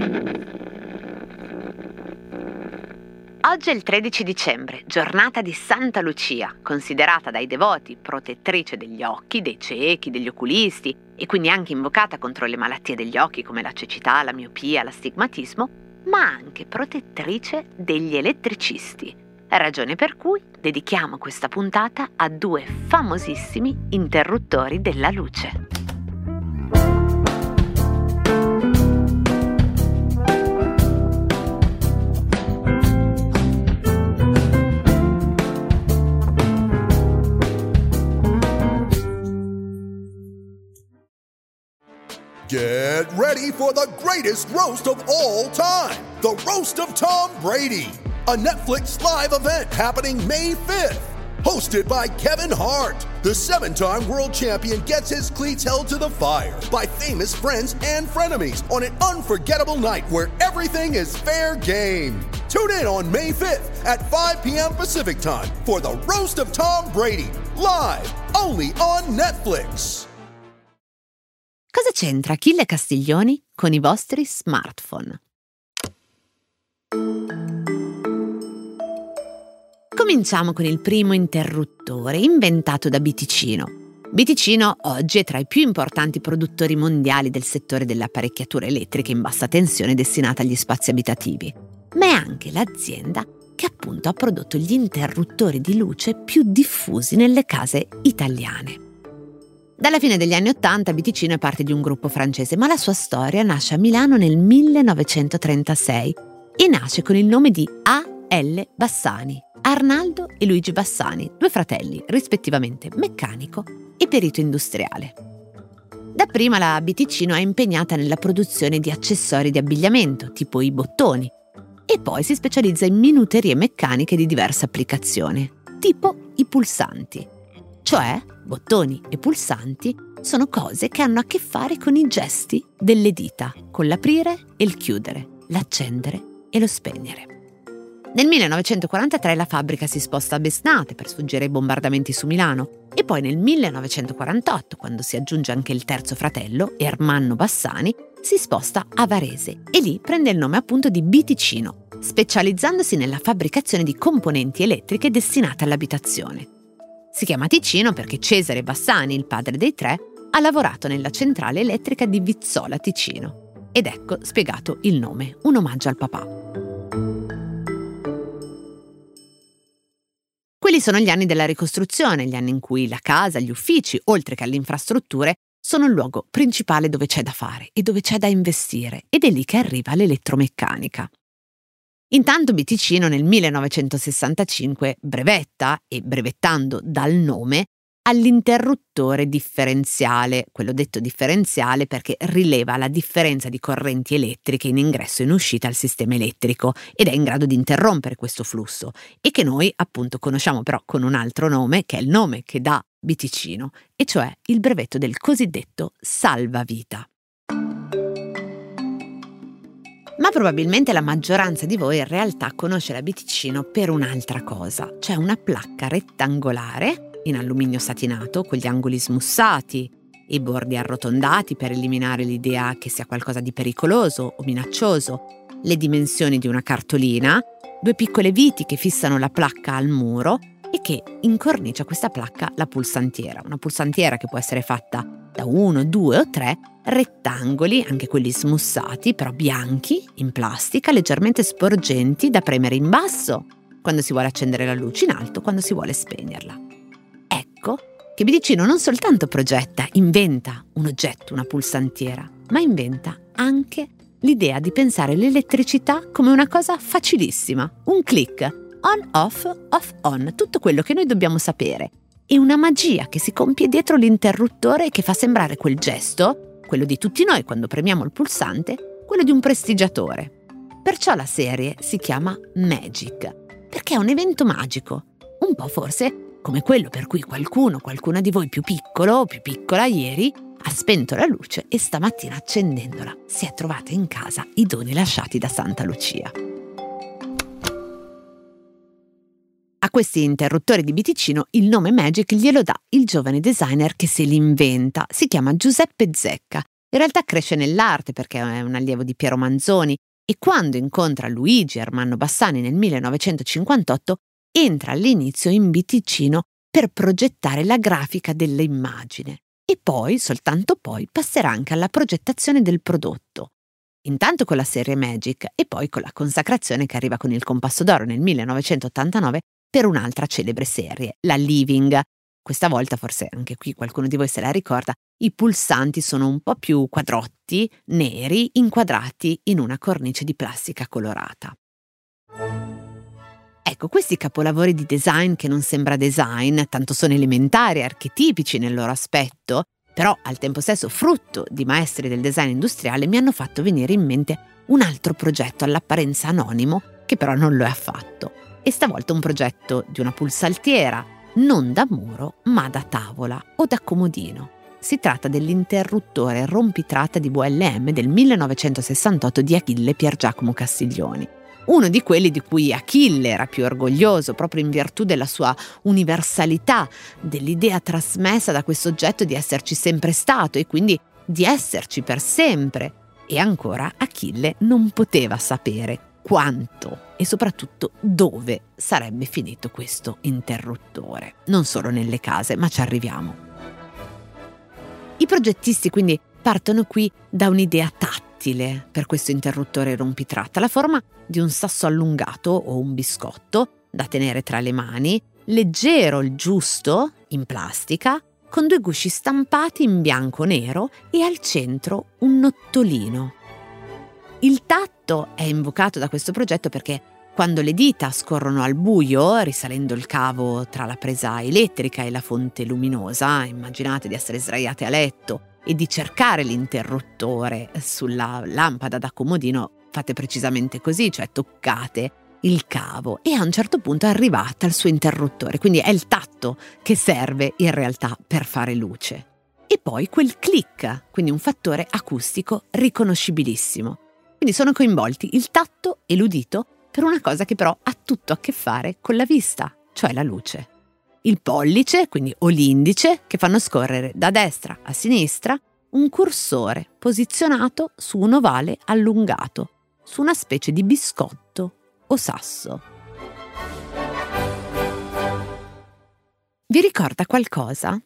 Oggi è il 13 dicembre, giornata di Santa Lucia, considerata dai devoti protettrice degli occhi, dei ciechi, degli oculisti e quindi anche invocata contro le malattie degli occhi come la cecità, la miopia, l'astigmatismo, ma anche protettrice degli elettricisti. Ragione per cui dedichiamo questa puntata a due famosissimi interruttori della luce. Get ready for the greatest roast of all time, the Roast of Tom Brady, a Netflix live event happening May 5th. Hosted by Kevin Hart, the 7-time world champion gets his cleats held to the fire by famous friends and frenemies on an unforgettable night where everything is fair game. Tune in on May 5th at 5 p.m. Pacific time for the Roast of Tom Brady, live only on Netflix. Cosa c'entra Achille Castiglioni con i vostri smartphone? Cominciamo con il primo interruttore inventato da Biticino. Biticino oggi è tra i più importanti produttori mondiali del settore delle apparecchiature elettriche in bassa tensione destinate agli spazi abitativi, ma è anche l'azienda che appunto ha prodotto gli interruttori di luce più diffusi nelle case italiane. Dalla fine degli anni '80 Biticino è parte di un gruppo francese, ma la sua storia nasce a Milano nel 1936 e nasce con il nome di A.L. Bassani, Arnaldo e Luigi Bassani, due fratelli, rispettivamente meccanico e perito industriale. Dapprima la Biticino è impegnata nella produzione di accessori di abbigliamento, tipo i bottoni, e poi si specializza in minuterie meccaniche di diverse applicazioni, tipo i pulsanti. Cioè, bottoni e pulsanti sono cose che hanno a che fare con i gesti delle dita, con l'aprire e il chiudere, l'accendere e lo spegnere. Nel 1943 la fabbrica si sposta a Besnate per sfuggire ai bombardamenti su Milano e poi nel 1948, quando si aggiunge anche il terzo fratello, Ermanno Bassani, si sposta a Varese e lì prende il nome appunto di Biticino, specializzandosi nella fabbricazione di componenti elettriche destinate all'abitazione. Si chiama Ticino perché Cesare Bassani, il padre dei tre, ha lavorato nella centrale elettrica di Vizzola Ticino. Ed ecco spiegato il nome, un omaggio al papà. Quelli sono gli anni della ricostruzione, gli anni in cui la casa, gli uffici, oltre che alle infrastrutture, sono il luogo principale dove c'è da fare e dove c'è da investire, ed è lì che arriva l'elettromeccanica. Intanto Biticino nel 1965 brevetta, e brevettando dal nome, all'interruttore differenziale, quello detto differenziale perché rileva la differenza di correnti elettriche in ingresso e in uscita al sistema elettrico ed è in grado di interrompere questo flusso e che noi appunto conosciamo però con un altro nome che è il nome che dà Biticino, e cioè il brevetto del cosiddetto salvavita. Ma probabilmente la maggioranza di voi in realtà conosce la Biticino per un'altra cosa, cioè una placca rettangolare in alluminio satinato con gli angoli smussati e i bordi arrotondati per eliminare l'idea che sia qualcosa di pericoloso o minaccioso, le dimensioni di una cartolina, due piccole viti che fissano la placca al muro e che incornicia questa placca la pulsantiera, una pulsantiera che può essere fatta da 1, 2 o 3 rettangoli, anche quelli smussati, però bianchi, in plastica, leggermente sporgenti, da premere in basso quando si vuole accendere la luce, in alto quando si vuole spegnerla. Ecco che Biticino non soltanto progetta, inventa un oggetto, una pulsantiera, ma inventa anche l'idea di pensare l'elettricità come una cosa facilissima, un click, on, off, off, on, tutto quello che noi dobbiamo sapere. E una magia che si compie dietro l'interruttore e che fa sembrare quel gesto, quello di tutti noi quando premiamo il pulsante, quello di un prestigiatore. Perciò la serie si chiama Magic, perché è un evento magico, un po' forse come quello per cui qualcuna di voi più piccolo o più piccola ieri ha spento la luce e stamattina accendendola si è trovata in casa i doni lasciati da Santa Lucia. A questi interruttori di Biticino il nome Magic glielo dà il giovane designer che se li inventa. Si chiama Giuseppe Zecca In realtà cresce nell'arte perché è un allievo di Piero Manzoni e quando incontra Luigi Ermanno Bassani nel 1958 entra all'inizio in Biticino per progettare la grafica dell'immagine e poi, soltanto poi, passerà anche alla progettazione del prodotto. Intanto con la serie Magic e poi con la consacrazione che arriva con il Compasso d'Oro nel 1989 per un'altra celebre serie, la Living. Questa volta, forse anche qui qualcuno di voi se la ricorda, i pulsanti sono un po' più quadrotti, neri, inquadrati in una cornice di plastica colorata. Ecco, questi capolavori di design che non sembra design, tanto sono elementari, archetipici nel loro aspetto, però al tempo stesso frutto di maestri del design industriale, mi hanno fatto venire in mente un altro progetto all'apparenza anonimo, che però non lo è affatto. E stavolta un progetto di una pulsaltiera, non da muro, ma da tavola o da comodino. Si tratta dell'interruttore rompitratta di VLM del 1968 di Achille Pier Giacomo Castiglioni. Uno di quelli di cui Achille era più orgoglioso proprio in virtù della sua universalità, dell'idea trasmessa da questo oggetto di esserci sempre stato e quindi di esserci per sempre. E ancora Achille non poteva sapere quanto e soprattutto dove sarebbe finito questo interruttore. Non solo nelle case, ma ci arriviamo. I progettisti quindi partono qui da un'idea tattile per questo interruttore rompitratta, la forma di un sasso allungato o un biscotto da tenere tra le mani, leggero il giusto, in plastica, con 2 gusci stampati in bianco-nero e al centro un nottolino. Il tatto è invocato da questo progetto perché quando le dita scorrono al buio, risalendo il cavo tra la presa elettrica e la fonte luminosa, immaginate di essere sdraiate a letto e di cercare l'interruttore sulla lampada da comodino, fate precisamente così, cioè toccate il cavo e a un certo punto arrivate al suo interruttore, quindi è il tatto che serve in realtà per fare luce. E poi quel click, quindi un fattore acustico riconoscibilissimo. Quindi sono coinvolti il tatto e l'udito per una cosa che però ha tutto a che fare con la vista, cioè la luce. Il pollice, quindi o l'indice, che fanno scorrere da destra a sinistra un cursore posizionato su un ovale allungato, su una specie di biscotto o sasso. Vi ricorda qualcosa?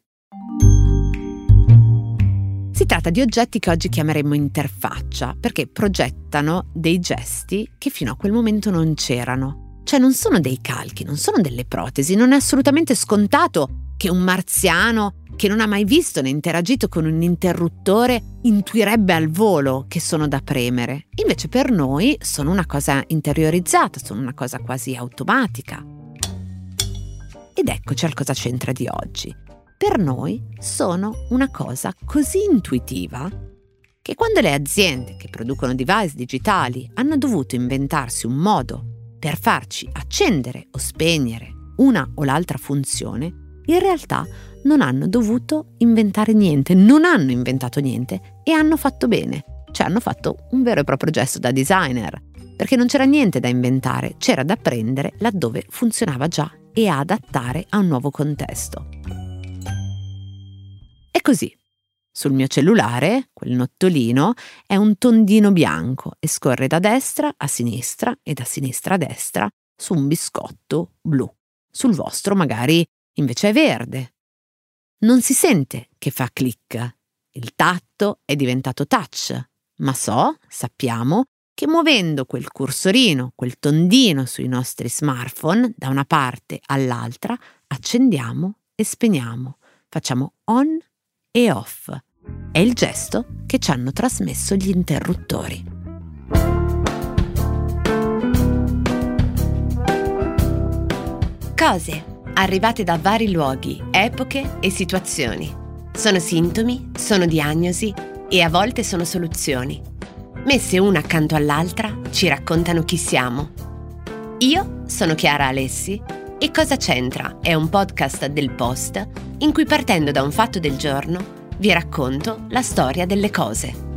Si tratta di oggetti che oggi chiameremmo interfaccia, perché progettano dei gesti che fino a quel momento non c'erano. Cioè non sono dei calchi, non sono delle protesi, non è assolutamente scontato che un marziano che non ha mai visto né interagito con un interruttore intuirebbe al volo che sono da premere. Invece per noi sono una cosa interiorizzata, sono una cosa quasi automatica. Ed eccoci al cosa c'entra di oggi. Per noi sono una cosa così intuitiva che quando le aziende che producono device digitali hanno dovuto inventarsi un modo per farci accendere o spegnere una o l'altra funzione, in realtà non hanno dovuto inventare niente, non hanno inventato niente e hanno fatto bene, cioè hanno fatto un vero e proprio gesto da designer, perché non c'era niente da inventare, c'era da prendere laddove funzionava già e adattare a un nuovo contesto. È così. Sul mio cellulare, quel nottolino, è un tondino bianco e scorre da destra a sinistra e da sinistra a destra su un biscotto blu. Sul vostro magari invece è verde. Non si sente che fa click. Il tatto è diventato touch, ma sappiamo che muovendo quel cursorino, quel tondino sui nostri smartphone da una parte all'altra, accendiamo e spegniamo, facciamo on e off. È il gesto che ci hanno trasmesso gli interruttori. Cose arrivate da vari luoghi, epoche e situazioni. Sono sintomi, sono diagnosi e a volte sono soluzioni. Messe una accanto all'altra ci raccontano chi siamo. Io sono Chiara Alessi e Cosa c'entra è un podcast del Post in cui partendo da un fatto del giorno vi racconto la storia delle cose.